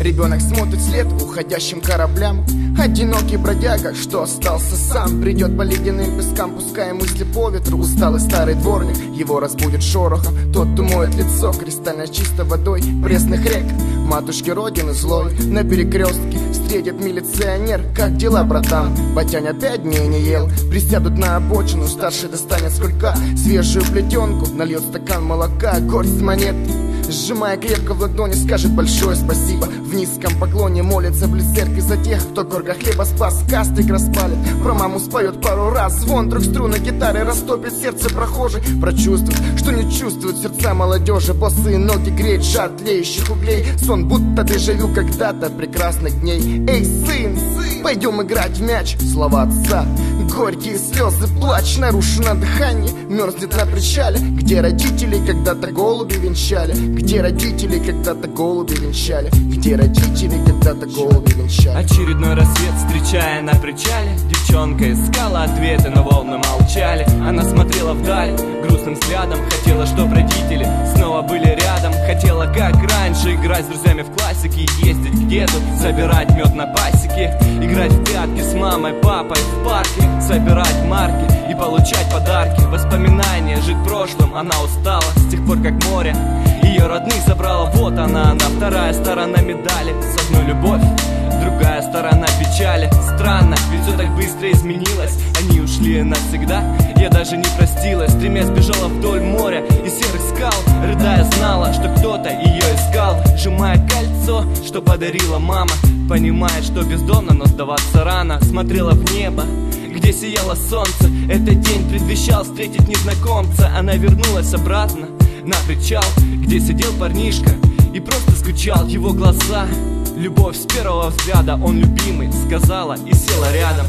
Ребенок смотрит вслед уходящим кораблям. Одинокий бродяга, что остался сам, придет по ледяным пескам, пуская мысли по ветру. Усталый старый дворник его разбудит шорохом. Тот умоет лицо кристально чистой водой пресных рек матушки родины злой. На перекрестке встретит милиционер: как дела, братан? Батянь опять дней не ел. Присядут на обочину, старший достанет с кулька свежую плетенку, нальет стакан молока, горсть монет. Сжимая крепко в ладони, скажет большое спасибо. В низком поклоне молится близ церкви за тех, кто горько хлеба спас, кастик распалит. Про маму споет пару раз, звон трех струны гитары растопит сердце прохожий. Прочувствует, что не чувствуют сердца молодежи. Босые ноги греет жар тлеющих углей. Сон будто дежавю когда-то прекрасных дней. Эй, сын, пойдем играть в мяч. Слова отца, горькие слезы, плач, нарушено дыхание, мерзнет на причале. Где родители когда-то голуби венчали? Где родители когда-то голуби венчали? Где родители когда-то голуби венчали? Очередной рассвет, встречая на причале, девчонка искала ответы, но волны молчали. Она смотрела вдаль грустным взглядом, хотела, чтоб родители снова были рядом. Хотела, как раньше, играть с друзьями в классике, ездить где-то, собирать мед на пасеке, играть в прятки с мамой, папой в парке, собирать марки и получать подарки. Воспоминания, жить прошлым, она устала с тех пор, как море ее родных забрала. Вот она, вторая сторона медали. С одной любовь, другая сторона печали. Странно, ведь все так быстро изменилось. Они ушли навсегда, я даже не простилась. Стремясь бежала вдоль моря и серых скал, рыдая знала, что кто-то ее искал. Сжимая кольцо, что подарила мама, понимая, что бездомно, но сдаваться рано. Смотрела в небо, где сияло солнце. Этот день предвещал встретить незнакомца. Она вернулась обратно на причал, где сидел парнишка и просто скучал. Его глаза, любовь с первого взгляда, он любимый, сказала и села рядом.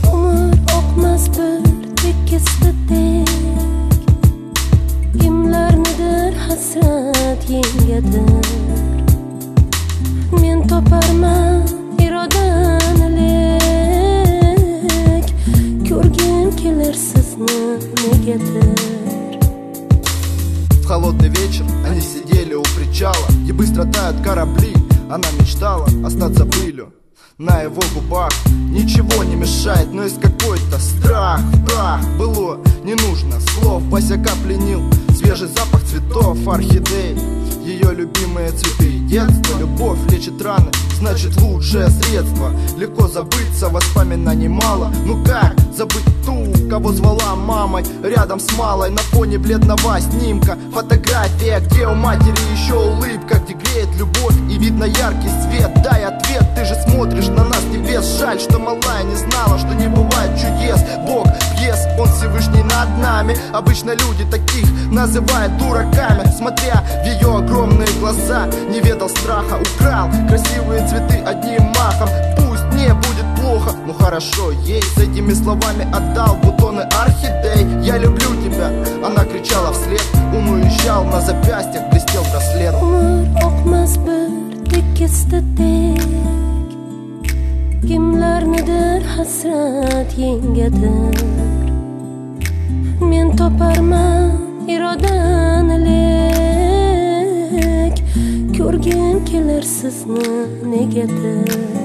В холодный вечер они сидели у причала, и быстро тают корабли. Она мечтала остаться пылью на его губах. Ничего не мешает, но есть какой-то страх. Прах было не нужно слов, босяка пленил свежий запах цветов, орхидей. Ее любимые цветы детства. Любовь лечит раны, значит лучшее средство. Легко забыться, воспоминаний мало. Ну как забыть ту, кого звала мамой? Рядом с малой на фоне бледного снимка фотография, где у матери еще улыбка, где греет любовь и видно яркий свет. Дай ответ, ты же смотришь на нас небес. Жаль, что малая не знала, что не бывает чудес. Бог пьес, он Всевышний над нами. Обычно люди таких называют дураками. Смотря в ее огромные глаза, не ведал страха, украл красивые цветы одним махом. Пусть не будет плохо, но хорошо ей. С этими словами отдал бутоны орхидей. Я люблю тебя, она кричала вслед. Он уезжал, на запястьях блестел браслет. Kimlarnidir hasrat yengadir. Men toparman irodani lek, ko'rgim kelar sizni negadir.